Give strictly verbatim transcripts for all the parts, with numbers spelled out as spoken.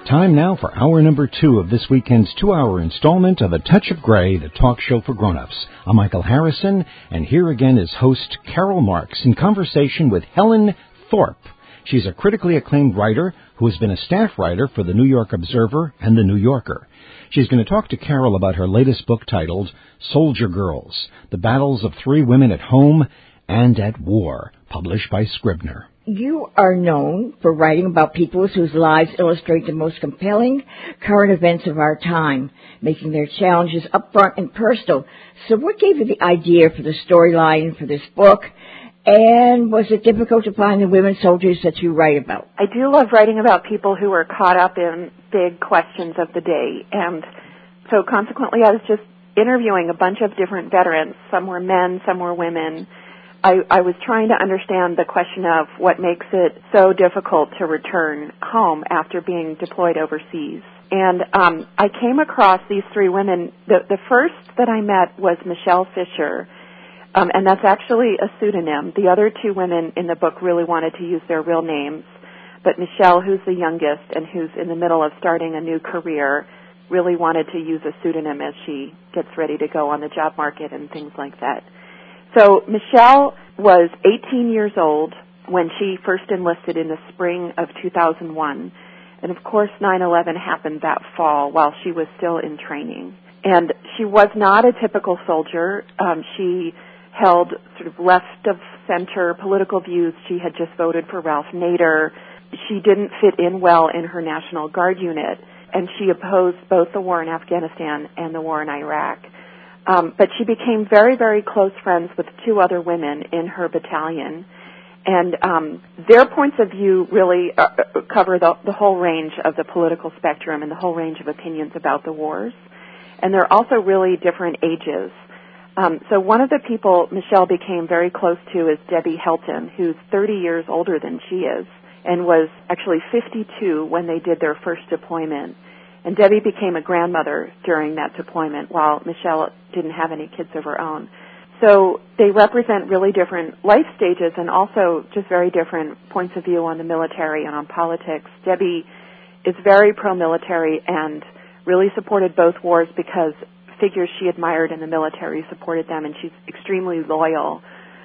Time now for hour number two of this weekend's two-hour installment of A Touch of Gray, the talk show for grown-ups. I'm Michael Harrison, and here again is host Carol Marks in conversation with Helen Thorpe. She's a critically acclaimed writer who has been a staff writer for the New York Observer and the New Yorker. She's going to talk to Carol about her latest book titled Soldier Girls, The Battles of Three Women at Home and at War, published by Scribner. You are known for writing about people whose lives illustrate the most compelling current events of our time, making their challenges upfront and personal. So what gave you the idea for the storyline for this book? And was it difficult to find the women soldiers that you write about? I do love writing about people who are caught up in big questions of the day. And so consequently, I was just interviewing a bunch of different veterans. Some were men, some were women. I, I was trying to understand the question of what makes it so difficult to return home after being deployed overseas. And um, I came across these three women. The, the first that I met was Michelle Fisher, um, and that's actually a pseudonym. The other two women in the book really wanted to use their real names, but Michelle, who's the youngest and who's in the middle of starting a new career, really wanted to use a pseudonym as she gets ready to go on the job market and things like that. So Michelle was eighteen years old when she first enlisted in the spring of two thousand one. And, of course, nine eleven happened that fall while she was still in training. And she was not a typical soldier. Um, she held sort of left-of-center political views. She had just voted for Ralph Nader. She didn't fit in well in her National Guard unit, and she opposed both the war in Afghanistan and the war in Iraq. Um, but she became very, very close friends with two other women in her battalion. And um, their points of view really uh, cover the, the whole range of the political spectrum and the whole range of opinions about the wars. And they're also really different ages. Um, so one of the people Michelle became very close to is Debbie Helton, who's thirty years older than she is and was actually fifty-two when they did their first deployment. And Debbie became a grandmother during that deployment while Michelle didn't have any kids of her own. So they represent really different life stages and also just very different points of view on the military and on politics. Debbie is very pro-military and really supported both wars because figures she admired in the military supported them, and she's extremely loyal.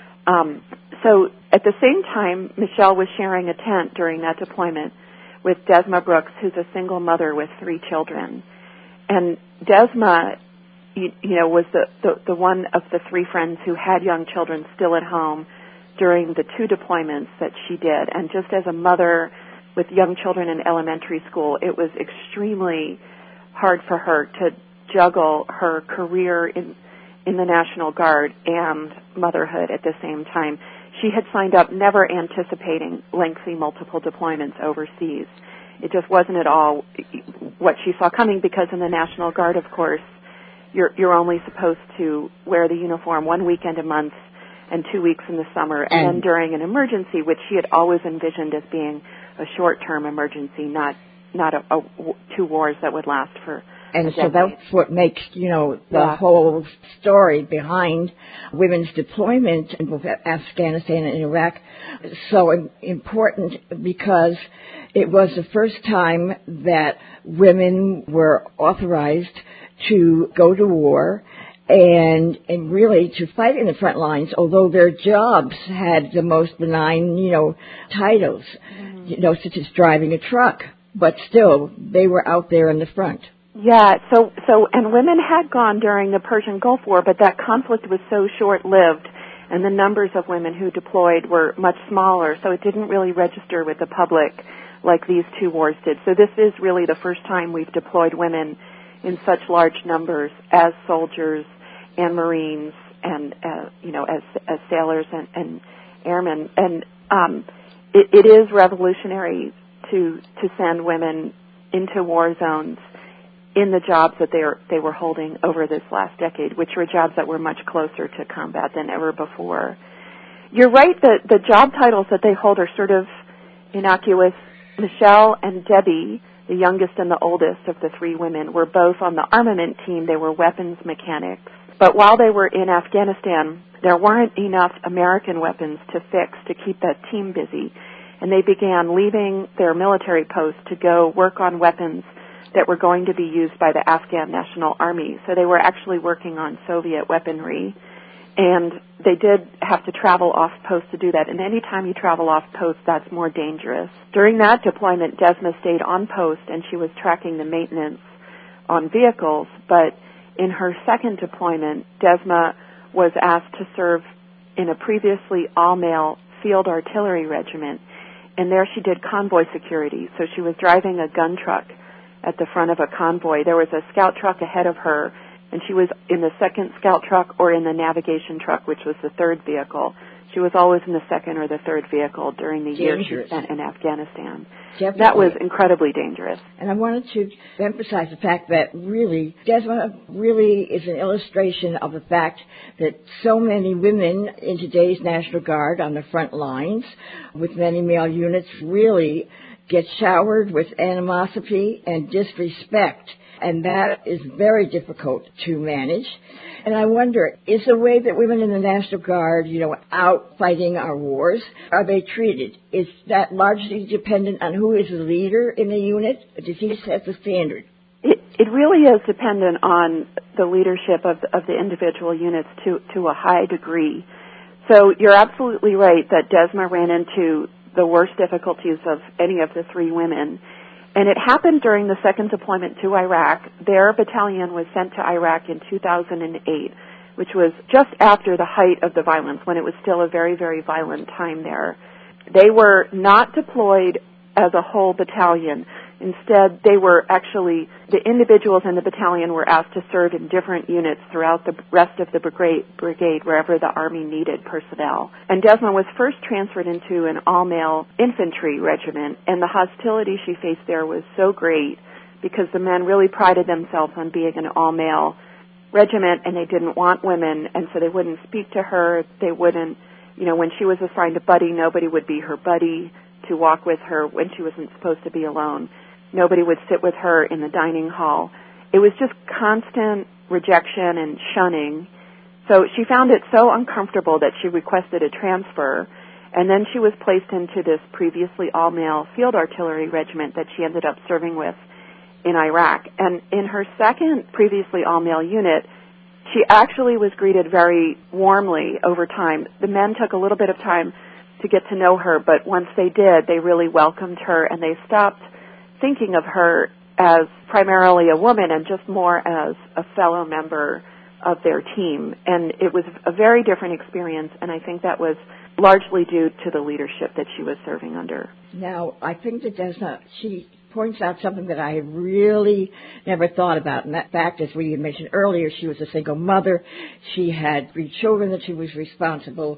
Um, so at the same time, Michelle was sharing a tent during that deployment with Desma Brooks, who's a single mother with three children. And Desma, you, you know, was the, the, the one of the three friends who had young children still at home during the two deployments that she did. And just as a mother with young children in elementary school, it was extremely hard for her to juggle her career in, in the National Guard and motherhood at the same time. She had signed up never anticipating lengthy multiple deployments overseas. It just wasn't at all what she saw coming because in the National Guard, of course, you're, you're only supposed to wear the uniform one weekend a month and two weeks in the summer, and, and then during an emergency, which she had always envisioned as being a short-term emergency, not not a, a, two wars that would last for And so that's what makes, you know, the yeah. whole story behind women's deployment in both Afghanistan and Iraq so important because it was the first time that women were authorized to go to war and and really to fight in the front lines, although their jobs had the most benign, you know, titles, mm-hmm. you know, such as driving a truck. But still, they were out there in the front. Yeah, so, so, and women had gone during the Persian Gulf War, but that conflict was so short-lived, and the numbers of women who deployed were much smaller, so it didn't really register with the public like these two wars did. So this is really the first time we've deployed women in such large numbers as soldiers and Marines and, uh, you know, as, as sailors and, and airmen. And um, it, it is revolutionary to to send women into war zones in the jobs that they are, they were holding over this last decade, which were jobs that were much closer to combat than ever before. You're right that the job titles that they hold are sort of innocuous. Michelle and Debbie, the youngest and the oldest of the three women, were both on the armament team. They were weapons mechanics. But while they were in Afghanistan, there weren't enough American weapons to fix to keep that team busy. and they began leaving their military posts to go work on weapons that were going to be used by the Afghan National Army. So they were actually working on Soviet weaponry, and they did have to travel off post to do that. And any time you travel off post, that's more dangerous. During that deployment, Desma stayed on post, and she was tracking the maintenance on vehicles. But in her second deployment, Desma was asked to serve in a previously all-male field artillery regiment, and there she did convoy security. So she was driving a gun truck at the front of a convoy. There was a scout truck ahead of her, and she was in the second scout truck or in the navigation truck, which was the third vehicle. She was always in the second or the third vehicle during the year she spent in Afghanistan. Definitely. That was incredibly dangerous. And I wanted to emphasize the fact that really, Desma really is an illustration of the fact that so many women in today's National Guard on the front lines with many male units really get showered with animosity and disrespect, and that is very difficult to manage. And I wonder, is the way that women in the National Guard, you know, out fighting our wars, are they treated? Is that largely dependent on who is the leader in the unit? Does he set the standard? It, it really is dependent on the leadership of the, of the individual units to, to a high degree. So you're absolutely right that Desma ran into the worst difficulties of any of the three women. And it happened during the second deployment to Iraq. Their battalion was sent to Iraq in two thousand eight, which was just after the height of the violence, when it was still a very, very violent time there. They were not deployed as a whole battalion. Instead, they were actually, the individuals in the battalion were asked to serve in different units throughout the rest of the brigade, brigade wherever the Army needed personnel. And Desma was first transferred into an all-male infantry regiment, and the hostility she faced there was so great because the men really prided themselves on being an all-male regiment, and they didn't want women, and so they wouldn't speak to her. They wouldn't, you know, when she was assigned a buddy, nobody would be her buddy to walk with her when she wasn't supposed to be alone. Nobody would sit with her in the dining hall. It was just constant rejection and shunning. So she found it so uncomfortable that she requested a transfer, and then she was placed into this previously all-male field artillery regiment that she ended up serving with in Iraq. And in her second previously all-male unit, she actually was greeted very warmly over time. The men took a little bit of time to get to know her, but once they did, they really welcomed her, and they stopped thinking of her as primarily a woman and just more as a fellow member of their team. And it was a very different experience, and I think that was largely due to the leadership that she was serving under. Now, I think that Desma, she points out something that I had really never thought about, and that fact, as we mentioned earlier, she was a single mother. She had three children that she was responsible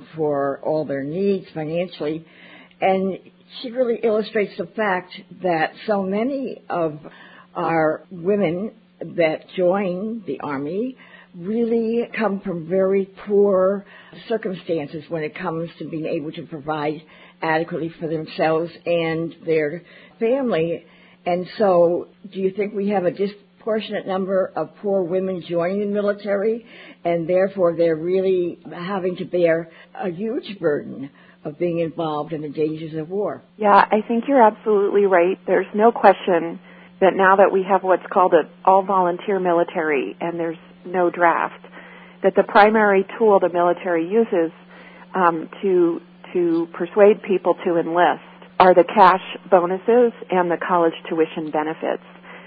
for all their needs financially, and she really illustrates the fact that so many of our women that join the Army really come from very poor circumstances when it comes to being able to provide adequately for themselves and their family. And so do you think we have a disproportionate number of poor women joining the military, and therefore they're really having to bear a huge burden of being involved in the dangers of war? Yeah, I think you're absolutely right. There's no question that now that we have what's called an all-volunteer military and there's no draft, that the primary tool the military uses um, to to persuade people to enlist are the cash bonuses and the college tuition benefits.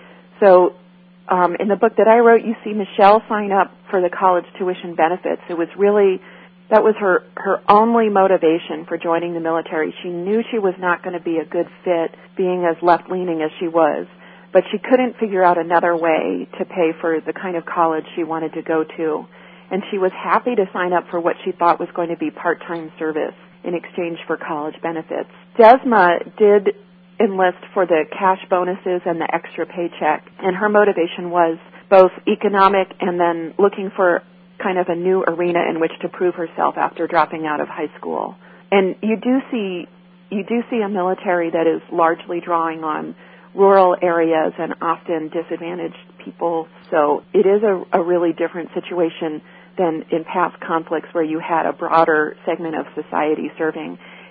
So um, in the book that I wrote, you see Michelle sign up for the college tuition benefits. It was really, that was her, her only motivation for joining the military. She knew she was not going to be a good fit being as left-leaning as she was, but she couldn't figure out another way to pay for the kind of college she wanted to go to. And she was happy to sign up for what she thought was going to be part-time service in exchange for college benefits. Desma did enlist for the cash bonuses and the extra paycheck, and her motivation was both economic and then looking for kind of a new arena in which to prove herself after dropping out of high school. And you do see you do see a military that is largely drawing on rural areas and often disadvantaged people. So it is a, a really different situation than in past conflicts where you had a broader segment of society serving.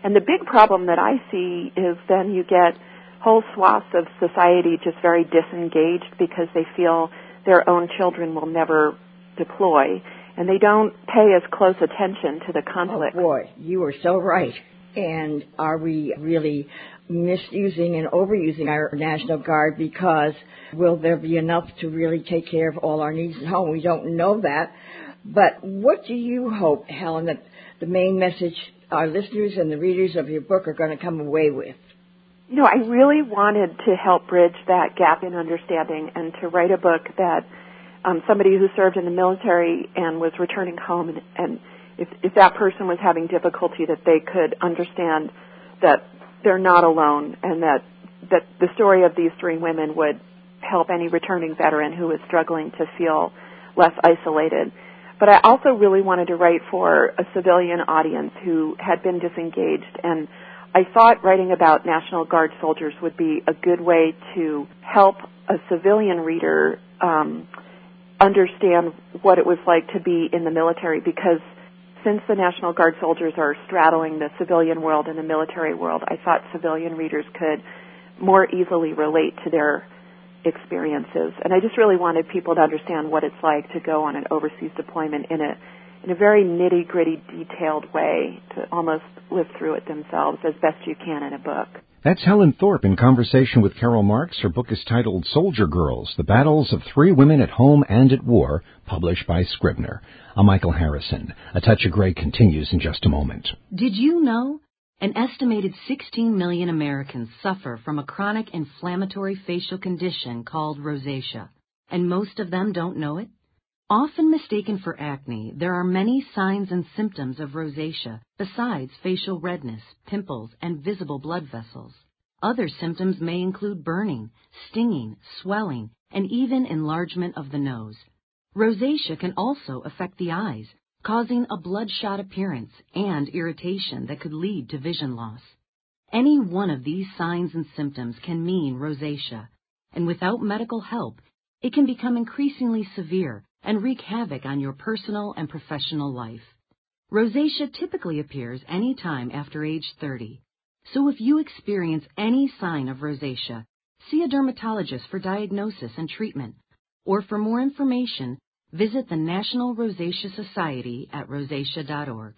And the big problem that I see is then you get whole swaths of society just very disengaged because they feel their own children will never deploy, and they don't pay as close attention to the conflict. Oh, boy, you are so right. And are we really misusing and overusing our National Guard, because will there be enough to really take care of all our needs at home? We don't know that. But what do you hope, Helen, that the main message our listeners and the readers of your book are going to come away with? You know, I really wanted to help bridge that gap in understanding and to write a book that um, somebody who served in the military and was returning home, and, and if, if that person was having difficulty, that they could understand that they're not alone, and that, that the story of these three women would help any returning veteran who is struggling to feel less isolated. But I also really wanted to write for a civilian audience who had been disengaged, and I thought writing about National Guard soldiers would be a good way to help a civilian reader um, understand what it was like to be in the military, because since the National Guard soldiers are straddling the civilian world and the military world, I thought civilian readers could more easily relate to their experiences. And I just really wanted people to understand what it's like to go on an overseas deployment in a in a very nitty-gritty, detailed way, to almost live through it themselves as best you can in a book. That's Helen Thorpe in conversation with Carol Marks. Her book is titled Soldier Girls, The Battles of Three Women at Home and at War, published by Scribner. I'm Michael Harrison. A Touch of Grey continues in just a moment. Did you know an estimated sixteen million Americans suffer from a chronic inflammatory facial condition called rosacea, and most of them don't know it? Often mistaken for acne, there are many signs and symptoms of rosacea besides facial redness, pimples, and visible blood vessels. Other symptoms may include burning, stinging, swelling, and even enlargement of the nose. Rosacea can also affect the eyes, causing a bloodshot appearance and irritation that could lead to vision loss. Any one of these signs and symptoms can mean rosacea, and without medical help, it can become increasingly severe and wreak havoc on your personal and professional life. Rosacea typically appears any time after age thirty. So if you experience any sign of rosacea, see a dermatologist for diagnosis and treatment, or for more information, visit the National Rosacea Society at rosacea dot org.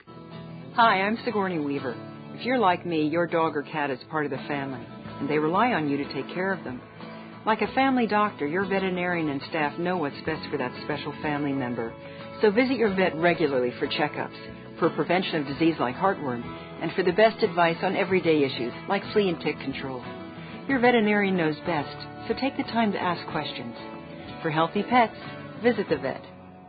Hi, I'm Sigourney Weaver. If you're like me, your dog or cat is part of the family, and they rely on you to take care of them. Like a family doctor, your veterinarian and staff know what's best for that special family member. So visit your vet regularly for checkups, for prevention of disease like heartworm, and for the best advice on everyday issues like flea and tick control. Your veterinarian knows best, so take the time to ask questions. For healthy pets, visit the vet.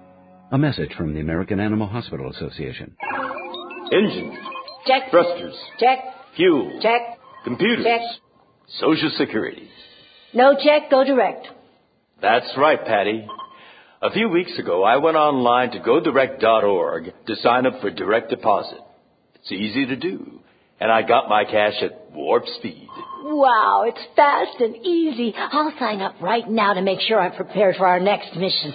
A message from the American Animal Hospital Association. Engines. Check. Thrusters. Check. Fuel. Check. Computers. Check. Social Security. No check, go direct. That's right, Patty. A few weeks ago, I went online to go direct dot org to sign up for direct deposit. It's easy to do, and I got my cash at warp speed. Wow, it's fast and easy. I'll sign up right now to make sure I'm prepared for our next mission.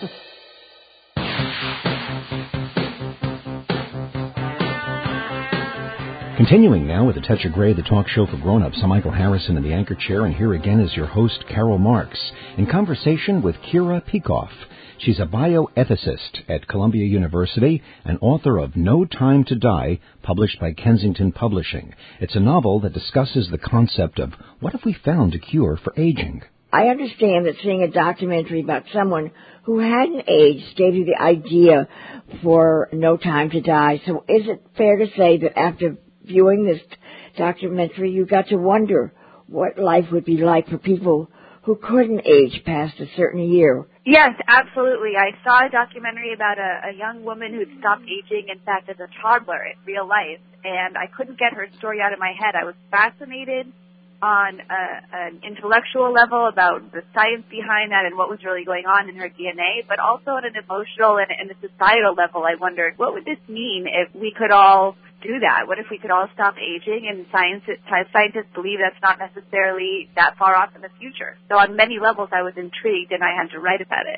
Continuing now with A Touch of Grey, the talk show for grown-ups. I'm Michael Harrison in the anchor chair, and here again is your host, Carol Marks, in conversation with Kira Peikoff. She's a bioethicist at Columbia University and author of No Time to Die, published by Kensington Publishing. It's a novel that discusses the concept of what if we found a cure for aging. I understand that seeing a documentary about someone who hadn't aged gave you the idea for No Time to Die. So is it fair to say that after viewing this documentary, you got to wonder what life would be like for people who couldn't age past a certain year? Yes, absolutely. I saw a documentary about a, a young woman who'd stopped aging, in fact, as a toddler in real life, and I couldn't get her story out of my head. I was fascinated on a, an intellectual level about the science behind that and what was really going on in her D N A, but also on an emotional and, and a societal level, I wondered, what would this mean if we could all do that? What if we could all stop aging? And science, scientists believe that's not necessarily that far off in the future. So on many levels, I was intrigued, and I had to write about it.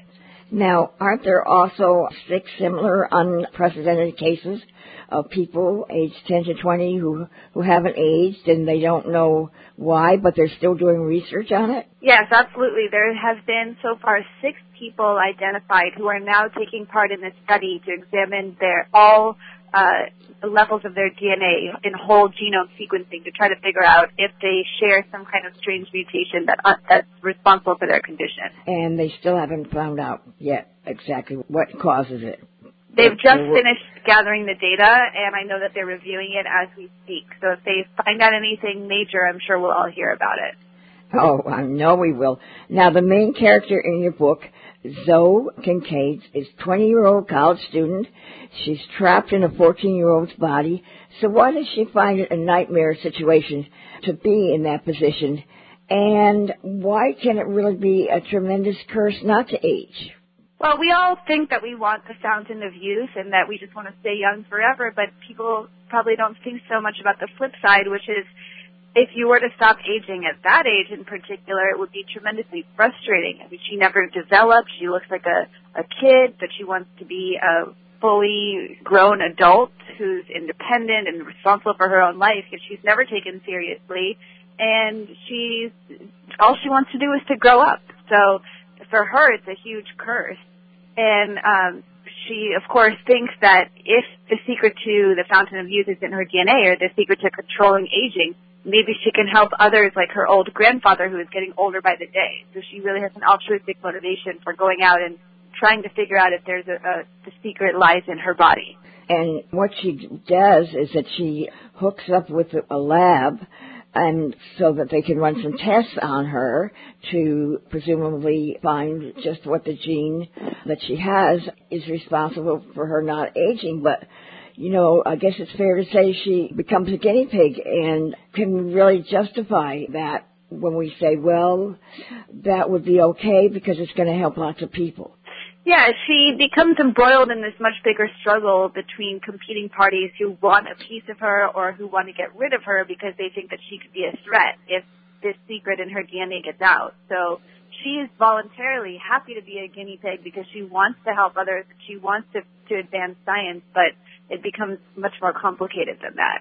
Now, aren't there also six similar unprecedented cases of people aged ten to twenty who, who haven't aged and they don't know why, but they're still doing research on it? Yes, absolutely. There have been so far six people identified who are now taking part in this study to examine their all uh, levels of their D N A in whole genome sequencing to try to figure out if they share some kind of strange mutation that uh, that's responsible for their condition. And they still haven't found out yet exactly what causes it. They've just finished gathering the data, and I know that they're reviewing it as we speak. So if they find out anything major, I'm sure we'll all hear about it. Oh, I know we will. Now, the main character in your book, Zoe Kincaid, is a twenty-year-old college student. She's trapped in a fourteen-year-old's body. So why does she find it a nightmare situation to be in that position? And why can it really be a tremendous curse not to age? Well, we all think that we want the fountain of youth and that we just want to stay young forever, but people probably don't think so much about the flip side, which is if you were to stop aging at that age in particular, it would be tremendously frustrating. I mean, she never developed. She looks like a, a kid, but she wants to be a fully grown adult who's independent and responsible for her own life, yet she's never taken seriously. And she's all she wants to do is to grow up. So for her, it's a huge curse. And um, she, of course, thinks that if the secret to the fountain of youth is in her D N A or the secret to controlling aging, maybe she can help others like her old grandfather who is getting older by the day. So she really has an altruistic motivation for going out and trying to figure out if there's a, a the secret lies in her body. And what she does is that she hooks up with a lab and so that they can run some tests on her to presumably find just what the gene that she has is responsible for her not aging. But, you know, I guess it's fair to say she becomes a guinea pig and can really justify that when we say, well, that would be okay because it's going to help lots of people. Yeah, she becomes embroiled in this much bigger struggle between competing parties who want a piece of her or who want to get rid of her because they think that she could be a threat if this secret in her D N A gets out. So she is voluntarily happy to be a guinea pig because she wants to help others. She wants to, to advance science, but it becomes much more complicated than that.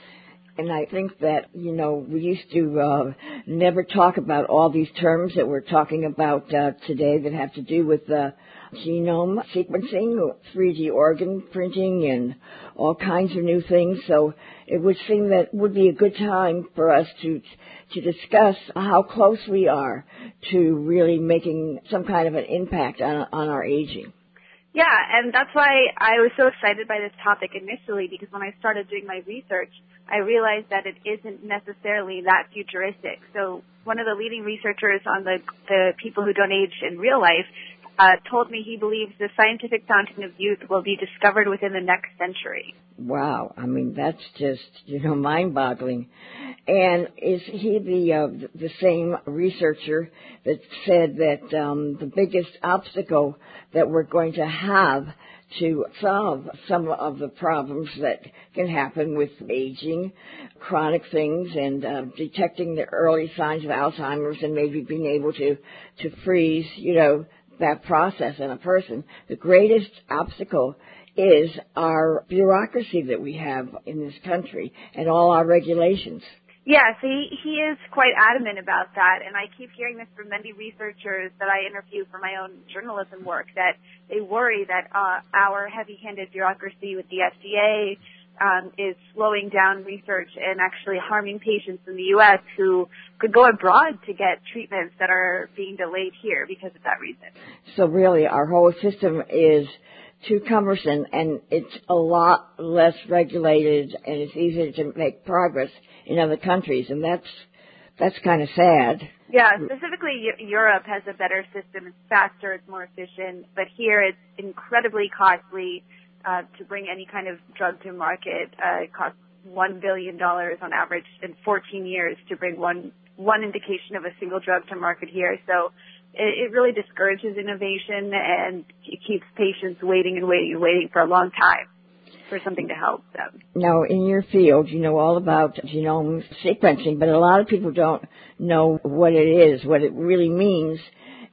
And I think that, you know, we used to uh, never talk about all these terms that we're talking about uh, today that have to do with uh, genome sequencing, three D organ printing, and all kinds of new things. So it would seem that it would be a good time for us to to discuss how close we are to really making some kind of an impact on on our aging. Yeah, and that's why I was so excited by this topic initially, because when I started doing my research, I realized that it isn't necessarily that futuristic. So one of the leading researchers on the, the people who don't age in real life uh, told me he believes the scientific fountain of youth will be discovered within the next century. Wow. I mean, that's just, you know, mind-boggling. And is he the uh, the same researcher that said that um, the biggest obstacle that we're going to have to solve some of the problems that can happen with aging, chronic things, and uh, detecting the early signs of Alzheimer's and maybe being able to, to freeze, you know, that process in a person, the greatest obstacle is our bureaucracy that we have in this country and all our regulations. Yes, he, he is quite adamant about that, and I keep hearing this from many researchers that I interview for my own journalism work, that they worry that uh, our heavy-handed bureaucracy with the F D A um, is slowing down research and actually harming patients in the U S who could go abroad to get treatments that are being delayed here because of that reason. So really, our whole system is too cumbersome, and it's a lot less regulated, and it's easier to make progress in other countries, and that's that's kind of sad. Yeah, specifically Europe has a better system. It's faster, it's more efficient, but here it's incredibly costly uh, to bring any kind of drug to market. Uh, it costs one billion dollars on average in fourteen years to bring one one indication of a single drug to market here. So it, it really discourages innovation, and it keeps patients waiting and waiting and waiting for a long time for something to help them. Now, in your field, you know all about genome sequencing, but a lot of people don't know what it is, what it really means,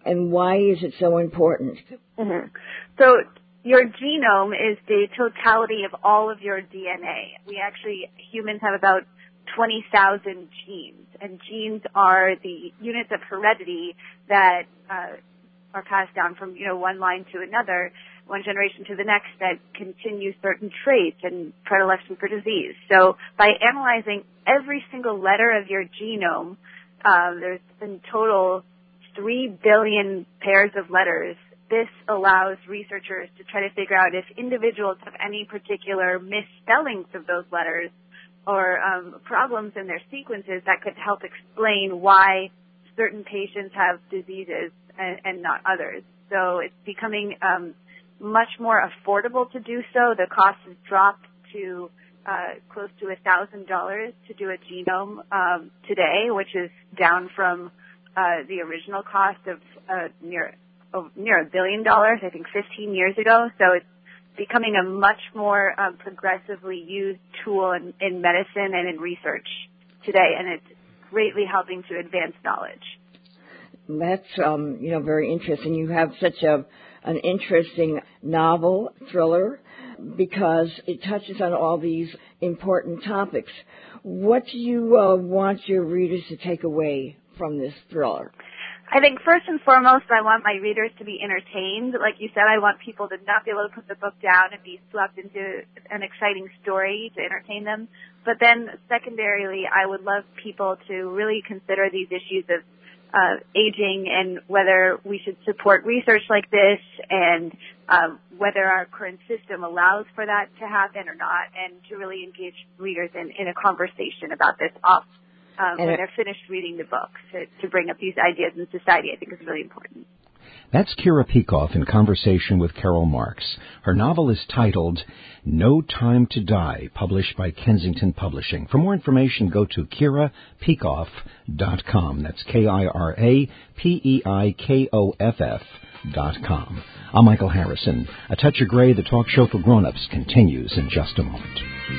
and why is it so important? Mm-hmm. So your genome is the totality of all of your D N A. We actually, humans have about twenty thousand genes, and genes are the units of heredity that uh, are passed down from, you know, one line to another, one generation to the next, that continue certain traits and predilection for disease. So by analyzing every single letter of your genome, uh, there's in total three billion pairs of letters. This allows researchers to try to figure out if individuals have any particular misspellings of those letters or um, problems in their sequences that could help explain why certain patients have diseases and, and not others. So it's becoming um, much more affordable to do so. The cost has dropped to uh, close to a thousand dollars to do a genome um, today, which is down from uh, the original cost of uh, near oh, near a billion dollars, I think, fifteen years ago. So it's becoming a much more um, progressively used tool in, in medicine and in research today, and it's greatly helping to advance knowledge. That's, um, you know, very interesting. You have such a an interesting novel, thriller, because it touches on all these important topics. What do you uh, want your readers to take away from this thriller? I think first and foremost, I want my readers to be entertained. Like you said, I want people to not be able to put the book down and be swept into an exciting story to entertain them. But then secondarily, I would love people to really consider these issues of uh, aging and whether we should support research like this, and um, whether our current system allows for that to happen or not, and to really engage readers in, in a conversation about this off um, when they're finished reading the book, to, to bring up these ideas in society. I think is really important. That's Kira Peikoff in conversation with Carol Marks. Her novel is titled No Time to Die, published by Kensington Publishing. For more information, go to kira peikoff dot com. That's K I R A P E I K O F F dot com. I'm Michael Harrison. A Touch of Gray, the talk show for grown-ups, continues in just a moment.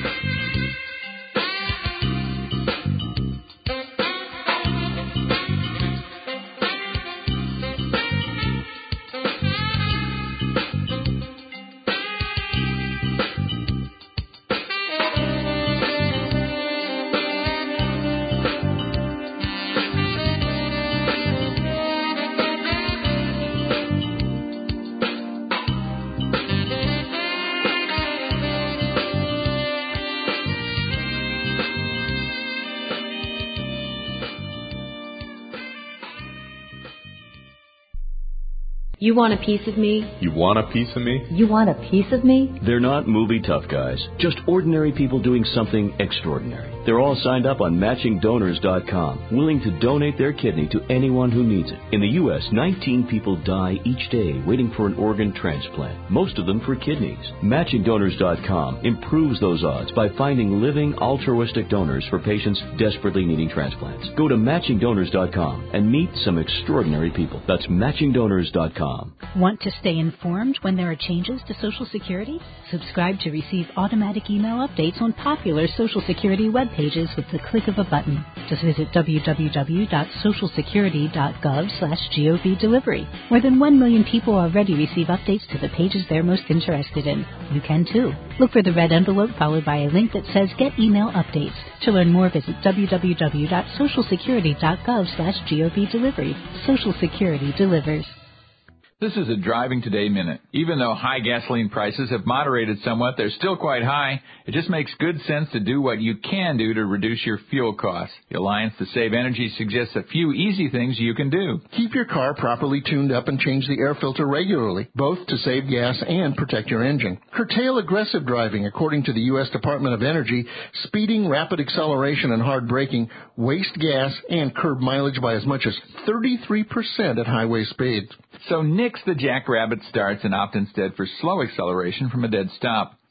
You want a piece of me? You want a piece of me? You want a piece of me? They're not movie tough guys, just ordinary people doing something extraordinary. They're all signed up on matching donors dot com, willing to donate their kidney to anyone who needs it. In the U S, nineteen people die each day waiting for an organ transplant, most of them for kidneys. matching donors dot com improves those odds by finding living altruistic donors for patients desperately needing transplants. Go to matching donors dot com and meet some extraordinary people. That's matching donors dot com. Want to stay informed when there are changes to Social Security? Subscribe to receive automatic email updates on popular Social Security web pages with the click of a button. Just visit w w w dot social security dot gov slash gov delivery. More than one million people already receive updates to the pages they're most interested in. You can too. Look for the red envelope followed by a link that says Get Email Updates. To learn more, visit w w w dot social security dot gov slash gov delivery. Social Security delivers. This is a Driving Today Minute. Even though high gasoline prices have moderated somewhat, they're still quite high. It just makes good sense to do what you can do to reduce your fuel costs. The Alliance to Save Energy suggests a few easy things you can do. Keep your car properly tuned up and change the air filter regularly, both to save gas and protect your engine. Curtail aggressive driving. According to the U S Department of Energy, speeding, rapid acceleration, and hard braking waste gas and curb mileage by as much as thirty-three percent at highway speeds. So nix the jackrabbit starts and opt instead for slow acceleration from a dead stop.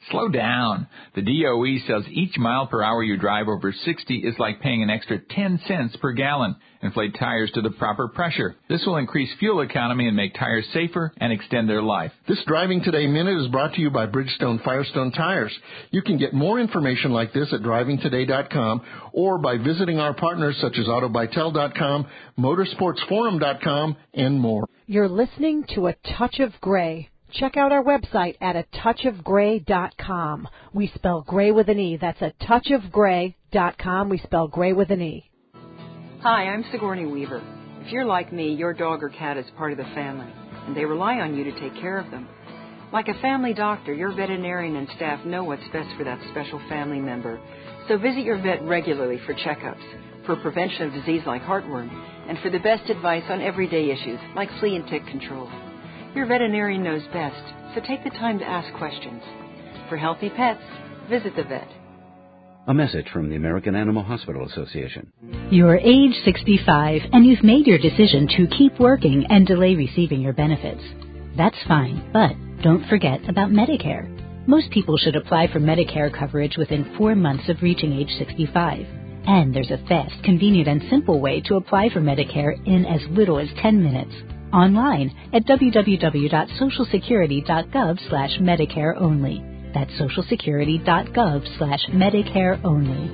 Slow down. The D O E says each mile per hour you drive over sixty is like paying an extra ten cents per gallon. Inflate tires to the proper pressure. This will increase fuel economy and make tires safer and extend their life. This Driving Today Minute is brought to you by Bridgestone Firestone Tires. You can get more information like this at driving today dot com or by visiting our partners such as auto bytel dot com, motorsports forum dot com, and more. You're listening to A Touch of Gray. Check out our website at a touch of gray dot com. We spell gray with an E. That's a touch of gray dot com. We spell gray with an E. Hi, I'm Sigourney Weaver. If you're like me, your dog or cat is part of the family, and they rely on you to take care of them. Like a family doctor, your veterinarian and staff know what's best for that special family member. So visit your vet regularly for checkups, for prevention of disease like heartworm, and for the best advice on everyday issues like flea and tick control. Your veterinarian knows best, so take the time to ask questions. For healthy pets, visit the vet. A message from the American Animal Hospital Association. You're age sixty-five and you've made your decision to keep working and delay receiving your benefits. That's fine, but don't forget about Medicare. Most people should apply for Medicare coverage within four months of reaching age sixty-five. And there's a fast, convenient, and simple way to apply for Medicare in as little as ten minutes. Online at w w w dot social security dot gov slash Medicare only. That's social security dot gov slash Medicare only.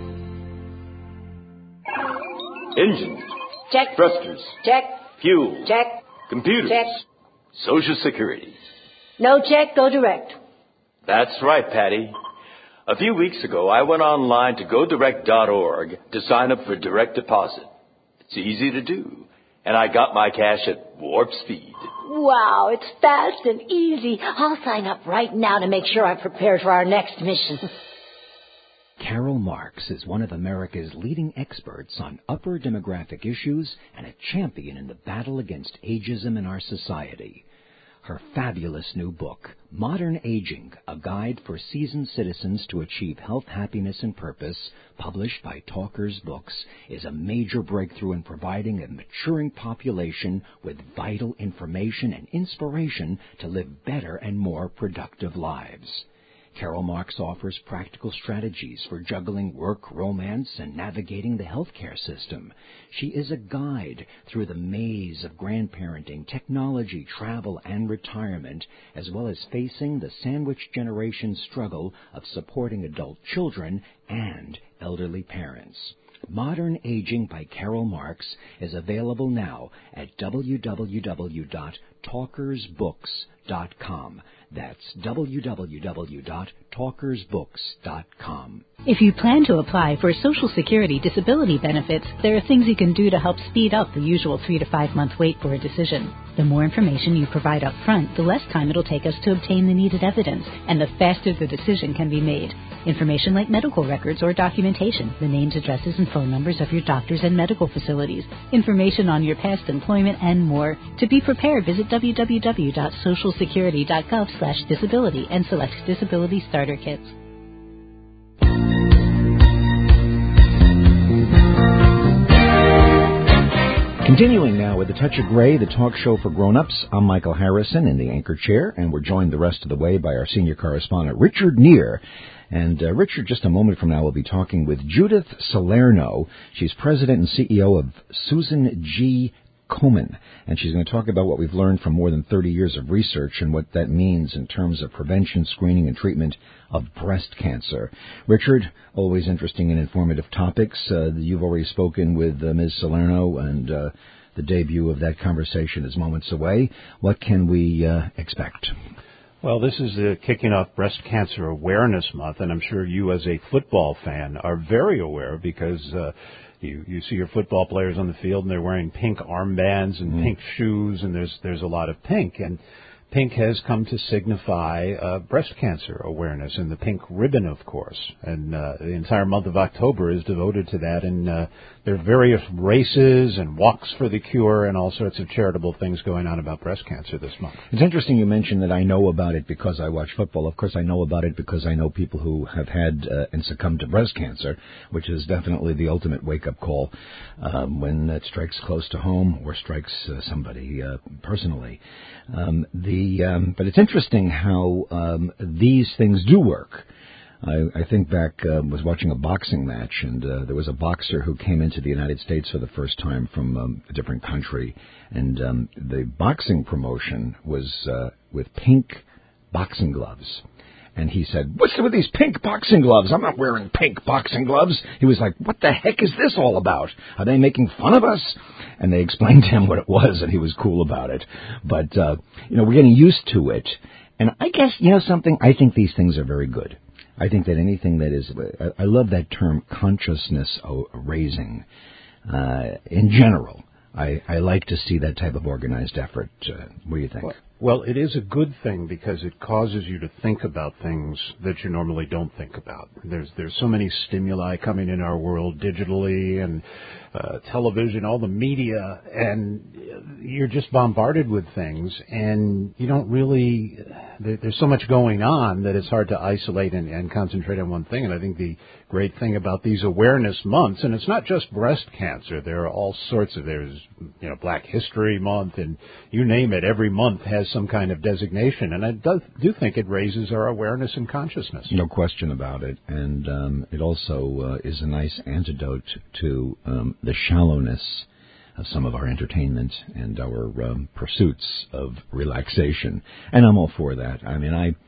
Engines. Check. Thrusters. Check. Fuel. Check. Computers. Check. Social Security. No check, go direct. That's right, Patty. A few weeks ago, I went online to go direct dot org to sign up for direct deposit. It's easy to do. And I got my cash at warp speed. Wow, it's fast and easy. I'll sign up right now to make sure I'm prepared for our next mission. Carol Marks is one of America's leading experts on upper demographic issues and a champion in the battle against ageism in our society. Her fabulous new book, Modern Aging, A Guide for Seasoned Citizens to Achieve Health, Happiness, and Purpose, published by Talkers Books, is a major breakthrough in providing a maturing population with vital information and inspiration to live better and more productive lives. Carol Marks offers practical strategies for juggling work, romance, and navigating the healthcare system. She is a guide through the maze of grandparenting, technology, travel, and retirement, as well as facing the sandwich generation struggle of supporting adult children and elderly parents. Modern Aging by Carol Marks is available now at w w w dot talkers books dot com. That's w w w dot talkers books dot com. If you plan to apply for Social Security disability benefits, there are things you can do to help speed up the usual three to five month wait for a decision. The more information you provide up front, the less time it'll take us to obtain the needed evidence, and the faster the decision can be made. Information like medical records or documentation, the names, addresses, and phone numbers of your doctors and medical facilities, information on your past employment, and more. To be prepared, visit w w w dot social security dot gov slash disability and select Disability Starter Kits. Continuing now with A Touch of Gray, the talk show for grown-ups. I'm Michael Harrison in the anchor chair, and we're joined the rest of the way by our senior correspondent, Richard Neer. And uh, Richard, just a moment from now, will be talking with Judith Salerno. She's president and C E O of Susan G. Komen, and she's going to talk about what we've learned from more than thirty years of research and what that means in terms of prevention, screening, and treatment of breast cancer. Richard, always interesting and informative topics. Uh, you've already spoken with uh, Miz Salerno, and uh, the debut of that conversation is moments away. What can we uh, expect? Well, this is uh, kicking off Breast Cancer Awareness Month, and I'm sure you as a football fan are very aware because uh, you you see your football players on the field and they're wearing pink armbands and mm. pink shoes, and there's there's a lot of pink. And pink has come to signify uh, breast cancer awareness, and the pink ribbon, of course. And uh, the entire month of October is devoted to that. And uh, there are various races and walks for the cure and all sorts of charitable things going on about breast cancer this month. It's interesting you mentioned that I know about it because I watch football. Of course, I know about it because I know people who have had uh, and succumbed to breast cancer, which is definitely the ultimate wake-up call um, when it strikes close to home or strikes uh, somebody uh, personally. Um, the the um, but it's interesting how um, these things do work. I, I think back, uh, was watching a boxing match, and uh, there was a boxer who came into the United States for the first time from um, a different country, and um, the boxing promotion was uh, with pink boxing gloves. And he said, "What's with these pink boxing gloves? I'm not wearing pink boxing gloves." He was like, "What the heck is this all about? Are they making fun of us?" And they explained to him what it was, and he was cool about it. But, uh, you know, we're getting used to it. And I guess, you know something, I think these things are very good. I think that anything that is, I love that term, consciousness raising. Uh, in general, I, I like to see that type of organized effort. Uh, what do you think? Well, well, it is a good thing because it causes you to think about things that you normally don't think about. There's there's so many stimuli coming in our world digitally and uh, television, all the media, and you're just bombarded with things, and you don't really, there, there's so much going on that it's hard to isolate and, and concentrate on one thing. And I think the great thing about these awareness months, and it's not just breast cancer, there are all sorts of, there's, you know, Black History Month, and you name it, every month has some kind of designation, and I do, do think it raises our awareness and consciousness. No question about it, and um, it also uh, is a nice antidote to um, the shallowness of some of our entertainment and our um, pursuits of relaxation, and I'm all for that. I mean, I,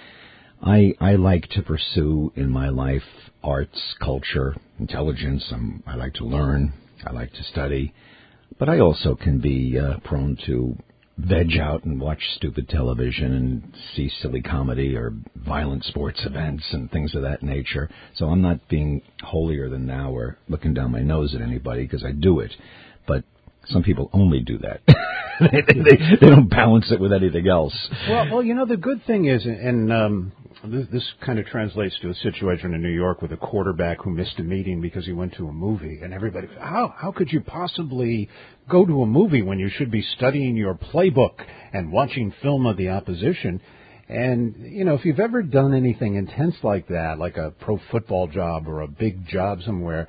I, I like to pursue in my life arts, culture, intelligence. I'm, I like to learn. I like to study, but I also can be uh, prone to veg out and watch stupid television and see silly comedy or violent sports events and things of that nature. So I'm not being holier than thou or looking down my nose at anybody because I do it. But some people only do that. they, they, they don't balance it with anything else. Well, well, you know, the good thing is, and um, this, this kind of translates to a situation in New York with a quarterback who missed a meeting because he went to a movie, and everybody, how how could you possibly go to a movie when you should be studying your playbook and watching film of the opposition? And, you know, if you've ever done anything intense like that, like a pro football job or a big job somewhere,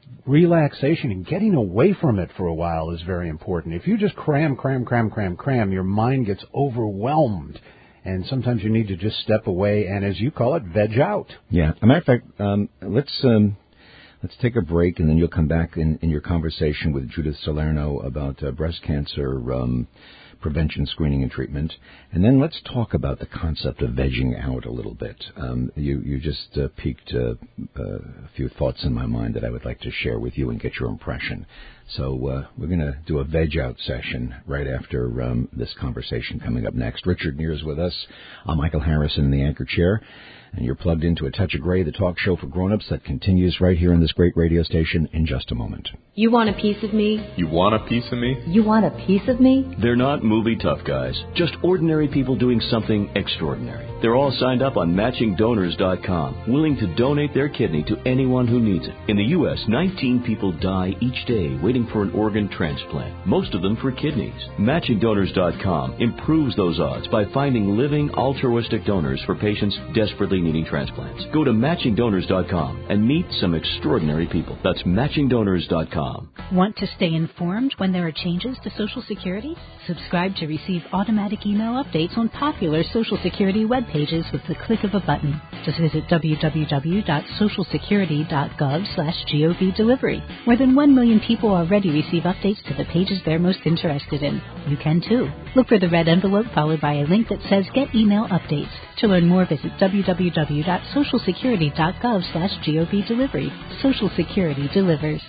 relaxation and getting away from it for a while is very important. If you just cram, cram, cram, cram, cram, your mind gets overwhelmed. And sometimes you need to just step away and, as you call it, veg out. Yeah. As a matter of fact, um, let's um, let's take a break, and then you'll come back in, in your conversation with Judith Salerno about uh, breast cancer um, prevention, screening, and treatment. And then let's talk about the concept of vegging out a little bit. Um, you, you just uh, piqued uh, uh, a few thoughts in my mind that I would like to share with you and get your impression. So uh, we're going to do a veg out session right after um, this conversation coming up next. Richard Neer's with us. I'm Michael Harrison in the anchor chair. And you're plugged into A Touch of Gray, the talk show for grown-ups that continues right here on this great radio station in just a moment. You want a piece of me? You want a piece of me? You want a piece of me? They're not movie tough guys, just ordinary people doing something extraordinary. They're all signed up on matching donors dot com, willing to donate their kidney to anyone who needs it. In the U S, nineteen people die each day waiting for an organ transplant, most of them for kidneys. matching donors dot com improves those odds by finding living altruistic donors for patients desperately needing transplants. Go to matching donors dot com and meet some extraordinary people. That's matching donors dot com. Want to stay informed when there are changes to Social Security? Subscribe to receive automatic email updates on popular Social Security web pages with the click of a button. Just visit w w w dot social security dot gov slash gov delivery. More than one million people already receive updates to the pages they're most interested in. You can too. Look for the red envelope followed by a link that says Get Email Updates. To learn more, visit w w w dot social security dot gov slash gov delivery. Social Security delivers.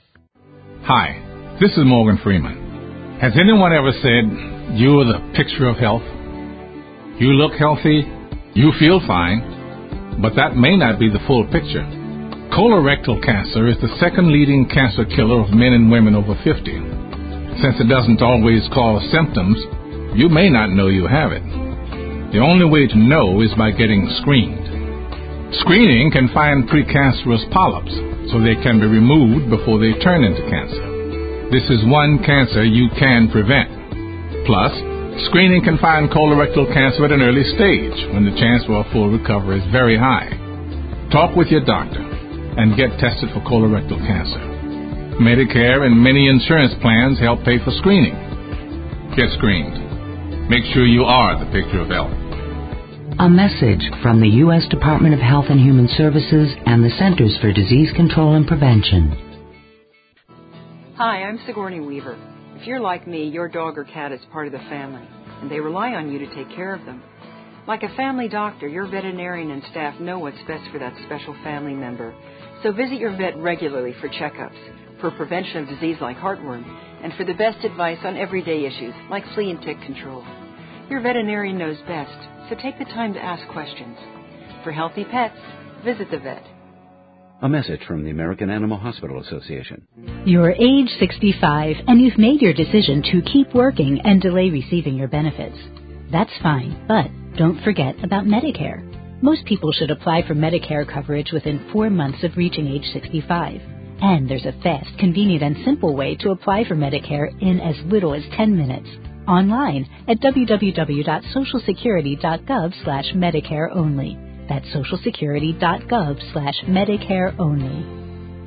Hi, this is Morgan Freeman. Has anyone ever said, you're the picture of health? You look healthy, you feel fine, but that may not be the full picture. Colorectal cancer is the second leading cancer killer of men and women over fifty. Since it doesn't always cause symptoms, you may not know you have it. The only way to know is by getting screened. Screening can find precancerous polyps, so they can be removed before they turn into cancer. This is one cancer you can prevent. Plus, screening can find colorectal cancer at an early stage when the chance for a full recovery is very high. Talk with your doctor and get tested for colorectal cancer. Medicare and many insurance plans help pay for screening. Get screened. Make sure you are the picture of health. A message from the U S Department of Health and Human Services and the Centers for Disease Control and Prevention. Hi, I'm Sigourney Weaver. If you're like me, your dog or cat is part of the family, and they rely on you to take care of them. Like a family doctor, your veterinarian and staff know what's best for that special family member. So visit your vet regularly for checkups, for prevention of disease like heartworm, and for the best advice on everyday issues like flea and tick control. Your veterinarian knows best, so take the time to ask questions. For healthy pets, visit the vet. A message from the American Animal Hospital Association. You're age sixty-five and you've made your decision to keep working and delay receiving your benefits. That's fine, but don't forget about Medicare. Most people should apply for Medicare coverage within four months of reaching age sixty-five. And there's a fast, convenient, and simple way to apply for Medicare in as little as ten minutes. Online at w w w dot social security dot gov slash Medicare only. That's social security dot gov slash Medicare only.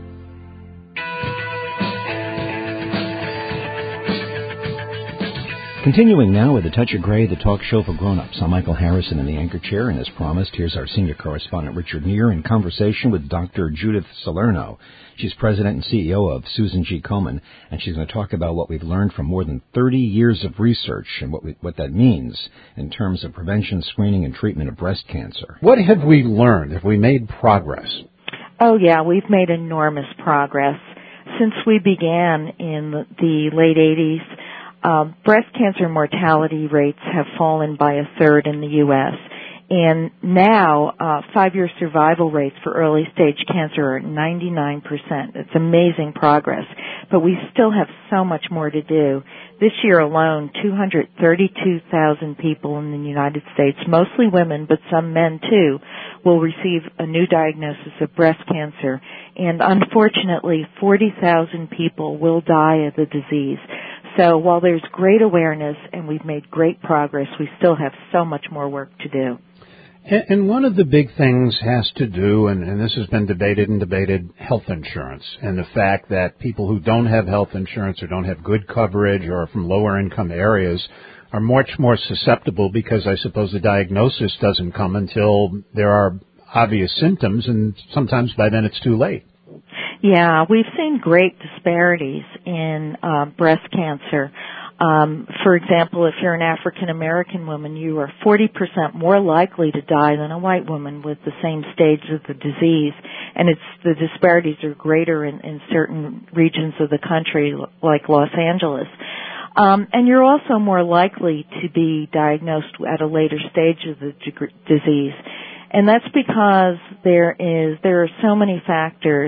Continuing now with A Touch of Gray, the talk show for grown-ups. I'm Michael Harrison in the anchor chair, and as promised, here's our senior correspondent, Richard Neer, in conversation with Doctor Judith Salerno. She's president and C E O of Susan G. Komen, and she's going to talk about what we've learned from more than thirty years of research and what we, what that means in terms of prevention, screening, and treatment of breast cancer. What have we learned? Have we made progress? Oh, yeah, we've made enormous progress. Since we began in the, the late eighties, Uh, breast cancer mortality rates have fallen by a third in the U S And now, uh, five-year survival rates for early-stage cancer are ninety-nine percent. It's amazing progress. But we still have so much more to do. This year alone, two hundred thirty-two thousand people in the United States, mostly women, but some men too, will receive a new diagnosis of breast cancer. And unfortunately, forty thousand people will die of the disease. So while there's great awareness and we've made great progress, we still have so much more work to do. And one of the big things has to do, and, and this has been debated and debated, health insurance, and the fact that people who don't have health insurance or don't have good coverage or are from lower income areas are much more susceptible because I suppose the diagnosis doesn't come until there are obvious symptoms, and sometimes by then it's too late. Yeah, we've seen great disparities in uh, breast cancer. Um, for example, if you're an African American woman, you are forty percent more likely to die than a white woman with the same stage of the disease. And it's the disparities are greater in, in certain regions of the country, like Los Angeles. Um, and you're also more likely to be diagnosed at a later stage of the d- disease. And that's because there is there are so many factors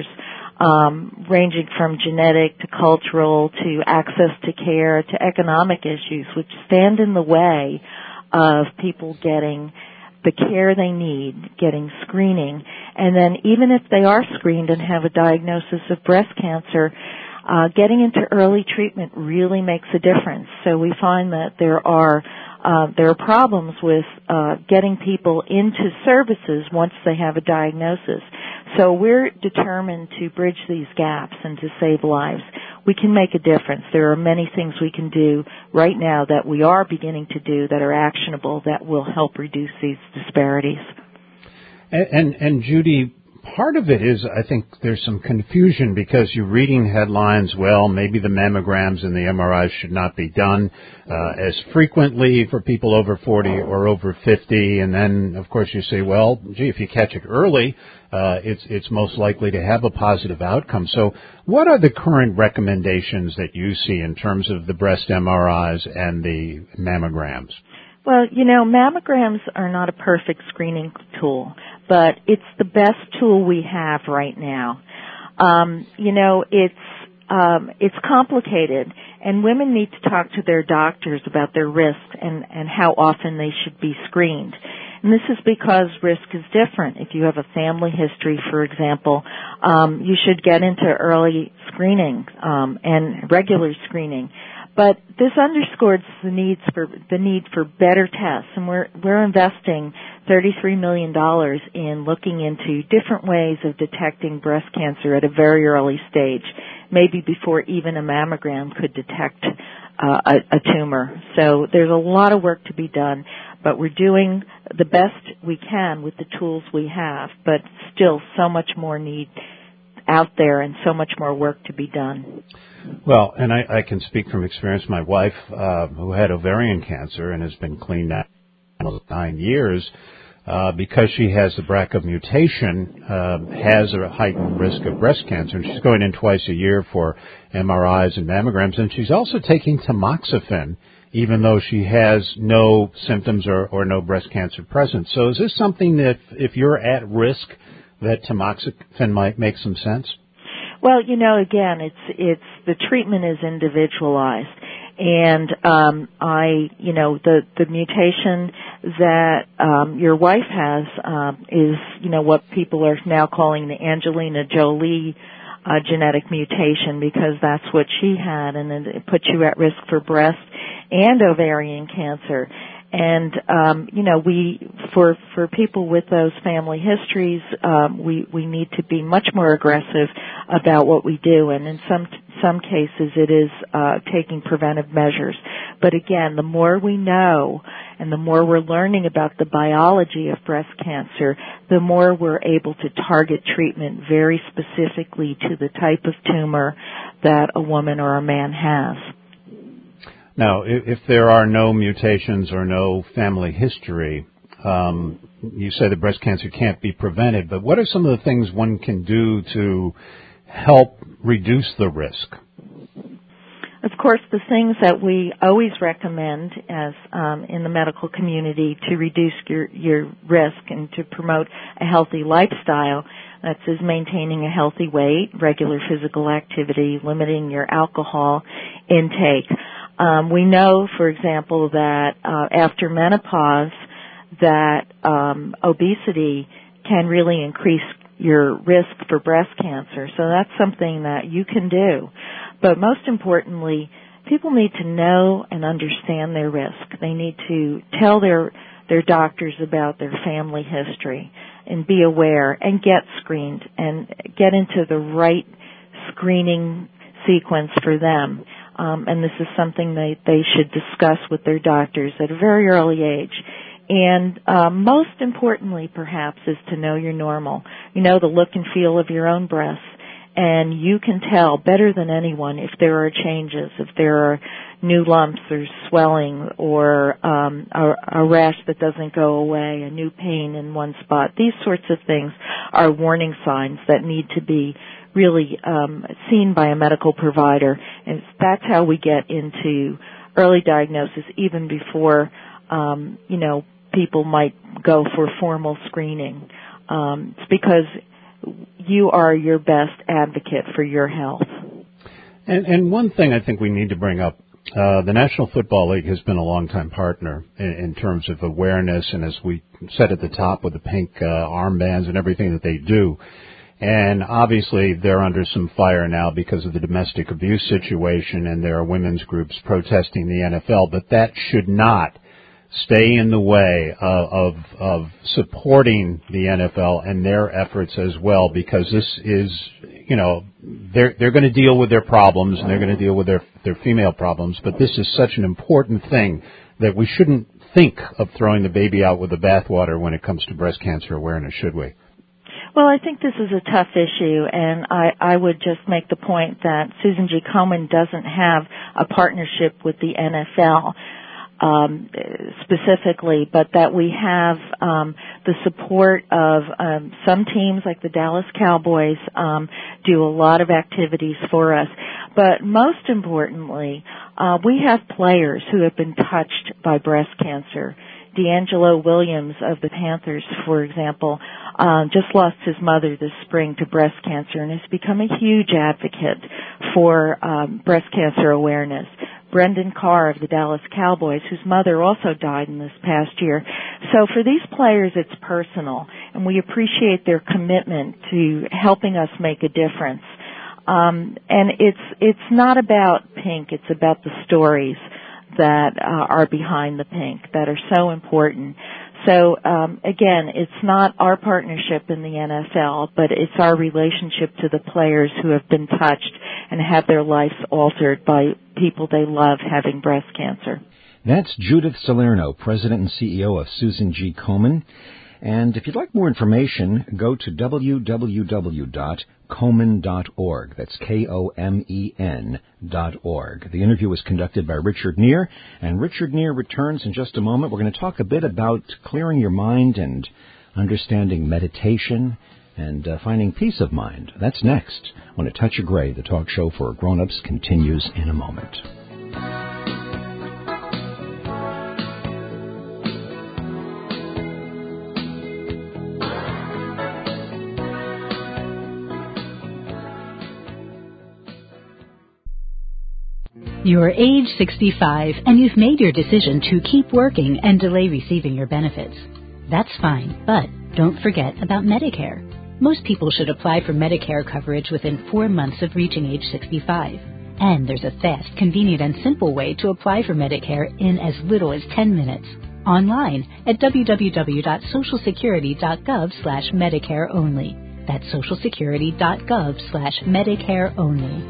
Um, ranging from genetic to cultural to access to care to economic issues, which stand in the way of people getting the care they need, getting screening. And then even if they are screened and have a diagnosis of breast cancer, uh, getting into early treatment really makes a difference. So we find that there are Uh, there are problems with uh, getting people into services once they have a diagnosis. So we're determined to bridge these gaps and to save lives. We can make a difference. There are many things we can do right now that we are beginning to do that are actionable that will help reduce these disparities. And, and, and Judy, part of it is, I think there's some confusion because you're reading headlines, well, maybe the mammograms and the M R Is should not be done uh, as frequently for people over forty or over fifty. And then, of course, you say, well, gee, if you catch it early, uh, it's, it's most likely to have a positive outcome. So what are the current recommendations that you see in terms of the breast M R Is and the mammograms? Well, you know, mammograms are not a perfect screening tool, but it's the best tool we have right now. Um, you know, it's um, it's complicated, and women need to talk to their doctors about their risk and, and how often they should be screened. And this is because risk is different. If you have a family history, for example, um, you should get into early screening um, and regular screening. But this underscores the needs for the need for better tests, and we're we're investing thirty-three million dollars in looking into different ways of detecting breast cancer at a very early stage, maybe before even a mammogram could detect uh, a, a tumor. So there's a lot of work to be done, but we're doing the best we can with the tools we have, but still so much more need out there and so much more work to be done. Well, and I, I can speak from experience. My wife, uh, who had ovarian cancer and has been clean now for nine years, uh, because she has the B R C A mutation, uh, has a heightened risk of breast cancer, and she's going in twice a year for M R Is and mammograms, and she's also taking tamoxifen, even though she has no symptoms or, or no breast cancer present. So is this something that, if you're at risk, that tamoxifen might make some sense? Well, you know, again, it's it's the treatment is individualized, and um, I, you know, the the mutation that um, your wife has um, is, you know, what people are now calling the Angelina Jolie uh, genetic mutation, because that's what she had, and it puts you at risk for breast and ovarian cancer. And, um, you know, we, for, for people with those family histories, um, we, we need to be much more aggressive about what we do. And in some, some cases it is, uh, taking preventive measures. But again, the more we know and the more we're learning about the biology of breast cancer, the more we're able to target treatment very specifically to the type of tumor that a woman or a man has. Now, if there are no mutations or no family history, um, you say that breast cancer can't be prevented, but what are some of the things one can do to help reduce the risk? Of course, the things that we always recommend as um, in the medical community to reduce your, your risk and to promote a healthy lifestyle, that is maintaining a healthy weight, regular physical activity, limiting your alcohol intake. Um, we know, for example, that uh, after menopause, that um, obesity can really increase your risk for breast cancer. So that's something that you can do. But most importantly, people need to know and understand their risk. They need to tell their their doctors about their family history and be aware and get screened and get into the right screening sequence for them. Um, and this is something they, they should discuss with their doctors at a very early age. And uh, most importantly, perhaps, is to know you're normal. You know the look and feel of your own breasts, and you can tell better than anyone if there are changes, if there are new lumps or swelling or um, a, a rash that doesn't go away, a new pain in one spot. These sorts of things are warning signs that need to be really um, seen by a medical provider, and that's how we get into early diagnosis even before, um, you know, people might go for formal screening. Um, it's because you are your best advocate for your health. And, and one thing I think we need to bring up, uh, the National Football League has been a longtime partner in, in terms of awareness, and as we said at the top with the pink uh, armbands and everything that they do. And obviously they're under some fire now because of the domestic abuse situation, and there are women's groups protesting the N F L, but that should not stay in the way of, of, of supporting the N F L and their efforts as well, because this is, you know, they're, they're going to deal with their problems and they're going to deal with their, their female problems, but this is such an important thing that we shouldn't think of throwing the baby out with the bathwater when it comes to breast cancer awareness, should we? Well, I think this is a tough issue, and I, I would just make the point that Susan G. Komen doesn't have a partnership with the N F L um, specifically, but that we have um, the support of um, some teams like the Dallas Cowboys um, do a lot of activities for us. But most importantly, uh, we have players who have been touched by breast cancer. D'Angelo Williams of the Panthers, for example, um, just lost his mother this spring to breast cancer and has become a huge advocate for um, breast cancer awareness. Brendan Carr of the Dallas Cowboys, whose mother also died in this past year. So for these players, it's personal, and we appreciate their commitment to helping us make a difference. Um, and it's it's not about pink; it's about the stories that uh, are behind the pink that are so important. So, um, again, it's not our partnership in the N F L, but it's our relationship to the players who have been touched and have their lives altered by people they love having breast cancer. That's Judith Salerno, President and C E O of Susan G. Komen. And if you'd like more information, go to w w w dot komen dot org. That's K O M E N dot org. The interview was conducted by Richard Neer, and Richard Neer returns in just a moment. We're going to talk a bit about clearing your mind and understanding meditation and uh, finding peace of mind. That's next when A Touch of Gray, the talk show for grown-ups, continues in a moment. You're age sixty-five and you've made your decision to keep working and delay receiving your benefits. That's fine, but don't forget about Medicare. Most people should apply for Medicare coverage within four months of reaching age sixty-five. And there's a fast, convenient, and simple way to apply for Medicare in as little as ten minutes. Online at w w w dot social security dot gov slash Medicare only. That's social security dot gov slash Medicare only.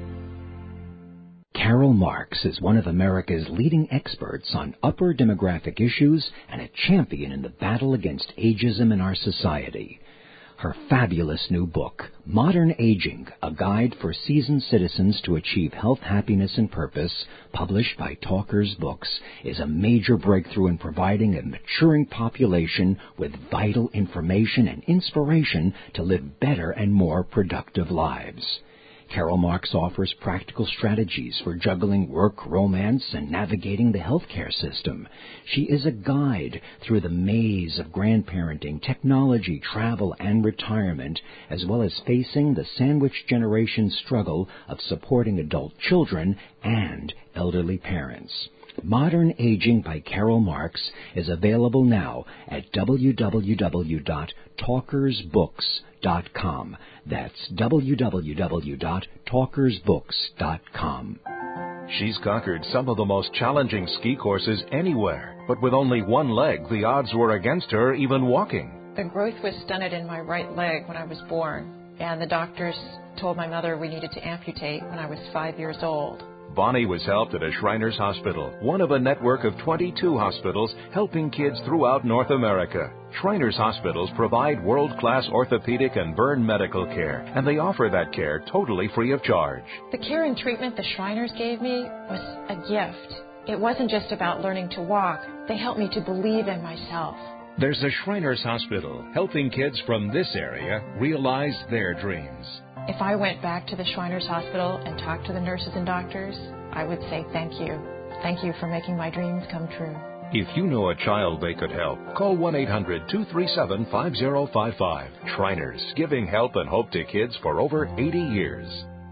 Carol Marks is one of America's leading experts on upper demographic issues and a champion in the battle against ageism in our society. Her fabulous new book, Modern Aging, A Guide for Seasoned Citizens to Achieve Health, Happiness, and Purpose, published by Talkers Books, is a major breakthrough in providing a maturing population with vital information and inspiration to live better and more productive lives. Carol Marks offers practical strategies for juggling work, romance, and navigating the healthcare system. She is a guide through the maze of grandparenting, technology, travel, and retirement, as well as facing the sandwich generation struggle of supporting adult children and elderly parents. Modern Aging by Carol Marks is available now at w w w dot talkers books dot com. That's w w w dot talkers books dot com. She's conquered some of the most challenging ski courses anywhere, but with only one leg, the odds were against her even walking. The growth was stunted in my right leg when I was born, and the doctors told my mother we needed to amputate when I was five years old. Bonnie was helped at a Shriners Hospital, one of a network of twenty-two hospitals helping kids throughout North America. Shriners Hospitals provide world-class orthopedic and burn medical care, and they offer that care totally free of charge. The care and treatment the Shriners gave me was a gift. It wasn't just about learning to walk. They helped me to believe in myself. There's a Shriners Hospital helping kids from this area realize their dreams. If I went back to the Shriners Hospital and talked to the nurses and doctors, I would say thank you. Thank you for making my dreams come true. If you know a child they could help, call one eight hundred two three seven five zero five five. Shriners, giving help and hope to kids for over eighty years.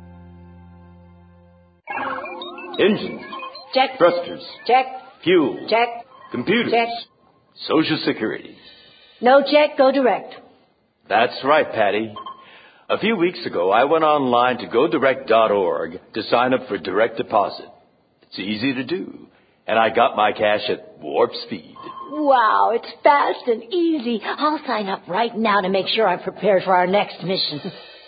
Engines. Check. Thrusters. Check. Fuel. Check. Computers. Check. Social Security. No check, go direct. That's right, Patty. A few weeks ago, I went online to go direct dot org to sign up for direct deposit. It's easy to do, and I got my cash at warp speed. Wow, it's fast and easy. I'll sign up right now to make sure I'm prepared for our next mission.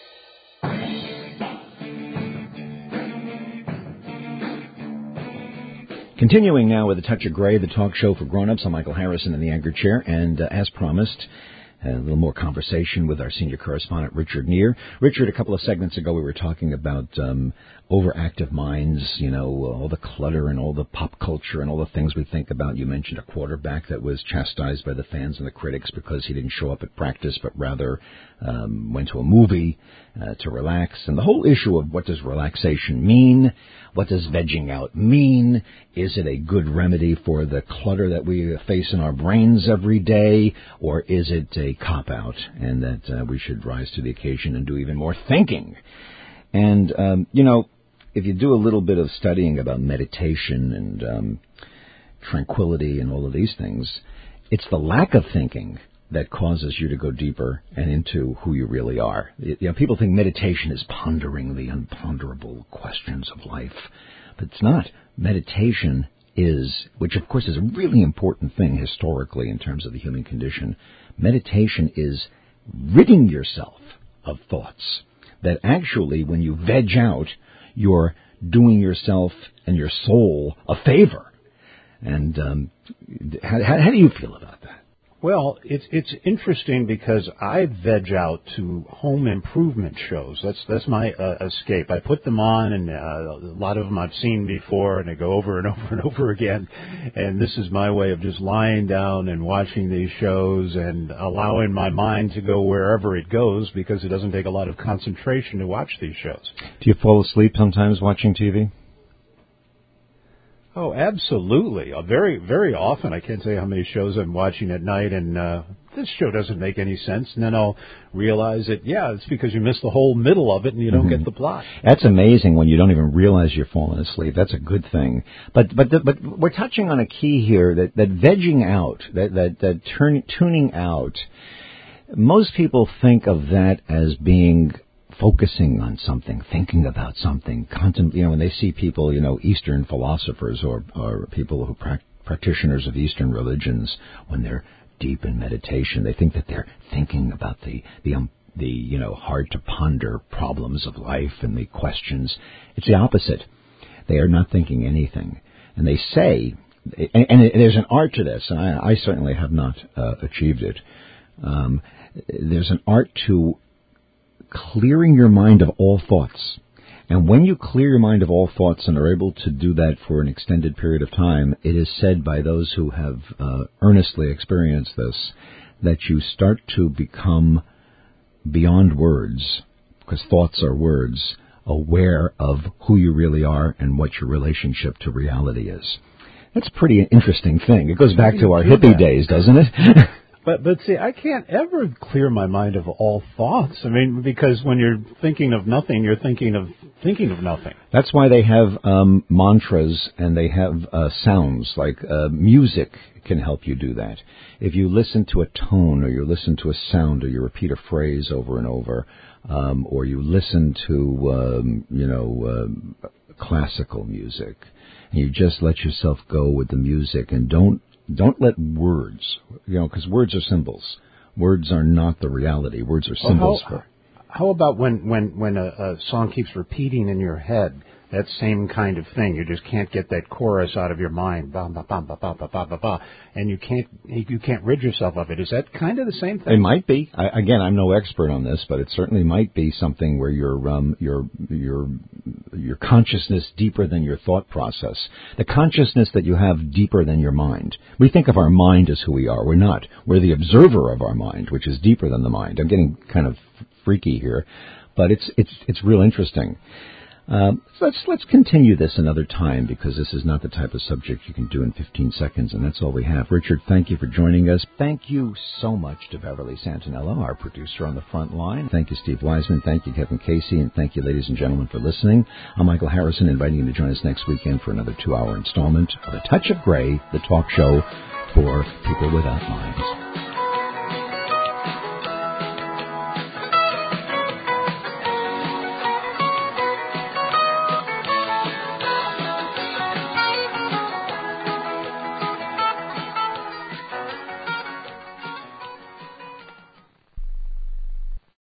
Continuing now with A Touch of Gray, the talk show for grown-ups. I'm Michael Harrison in the anchor chair, and uh, as promised, a little more conversation with our senior correspondent, Richard Neer. Richard, a couple of segments ago, we were talking about um, overactive minds, you know, all the clutter and all the pop culture and all the things we think about. You mentioned a quarterback that was chastised by the fans and the critics because he didn't show up at practice, but rather um, went to a movie uh, to relax. And the whole issue of what does relaxation mean? What does vegging out mean? Is it a good remedy for the clutter that we face in our brains every day? Or is it a cop-out and that uh, we should rise to the occasion and do even more thinking? And, um, you know, if you do a little bit of studying about meditation and um, tranquility and all of these things, it's the lack of thinking that causes you to go deeper and into who you really are. You know, people think meditation is pondering the unponderable questions of life, but it's not. Meditation is, which of course is a really important thing historically in terms of the human condition, meditation is ridding yourself of thoughts. That actually, when you veg out, you're doing yourself and your soul a favor. And um, how, how do you feel about that? Well, it's it's interesting because I veg out to home improvement shows. That's that's my uh, escape. I put them on, and uh, a lot of them I've seen before, and I go over and over and over again. And this is my way of just lying down and watching these shows and allowing my mind to go wherever it goes, because it doesn't take a lot of concentration to watch these shows. Do you fall asleep sometimes watching T V? Oh, absolutely. Uh, very, very often. I can't tell you how many shows I'm watching at night, and uh, this show doesn't make any sense. And then I'll realize that, yeah, it's because you missed the whole middle of it and you don't mm-hmm. get the plot. That's amazing when you don't even realize you're falling asleep. That's a good thing. But but the, but we're touching on a key here, that, that vegging out, that, that, that turn, tuning out. Most people think of that as being focusing on something, thinking about something, contem- you know, when they see people, you know, Eastern philosophers or, or people who pra- practitioners of Eastern religions, when they're deep in meditation, they think that they're thinking about the, the, um, the, you know, hard to ponder problems of life and the questions. It's the opposite. They are not thinking anything. And they say, and, and there's an art to this, and I, I certainly have not uh, achieved it. Um, there's an art to clearing your mind of all thoughts. And when you clear your mind of all thoughts and are able to do that for an extended period of time, it is said by those who have uh, earnestly experienced this, that you start to become beyond words, because thoughts are words, aware of who you really are and what your relationship to reality is. That's a pretty interesting thing. It goes back to our hippie days, doesn't it? But, but see, I can't ever clear my mind of all thoughts. I mean, because when you're thinking of nothing, you're thinking of thinking of nothing. That's why they have um, mantras, and they have uh, sounds, like uh, music can help you do that. If you listen to a tone, or you listen to a sound, or you repeat a phrase over and over, um, or you listen to, um, you know, uh, classical music, and you just let yourself go with the music, and don't Don't let words, you know, because words are symbols. Words are not the reality. Words are symbols. Well, how, for. How about when when when a, a song keeps repeating in your head? That same kind of thing. You just can't get that chorus out of your mind, ba ba ba ba ba ba ba ba ba, and you can't you can't rid yourself of it. Is that kind of the same thing? It might be. I, again, I'm no expert on this, but it certainly might be something where your um your your your consciousness deeper than your thought process, the consciousness that you have deeper than your mind. We think of our mind as who we are. We're not. We're the observer of our mind, which is deeper than the mind. I'm getting kind of freaky here, but it's it's it's real interesting. Uh, so let's let's continue this another time, because this is not the type of subject you can do in fifteen seconds, and that's all we have. Richard, thank you for joining us. Thank you so much to Beverly Santinello, our producer on the front line. Thank you, Steve Wiseman. Thank you, Kevin Casey. And thank you, ladies and gentlemen, for listening. I'm Michael Harrison, inviting you to join us next weekend for another two-hour installment of A Touch of Gray, the talk show for people without minds.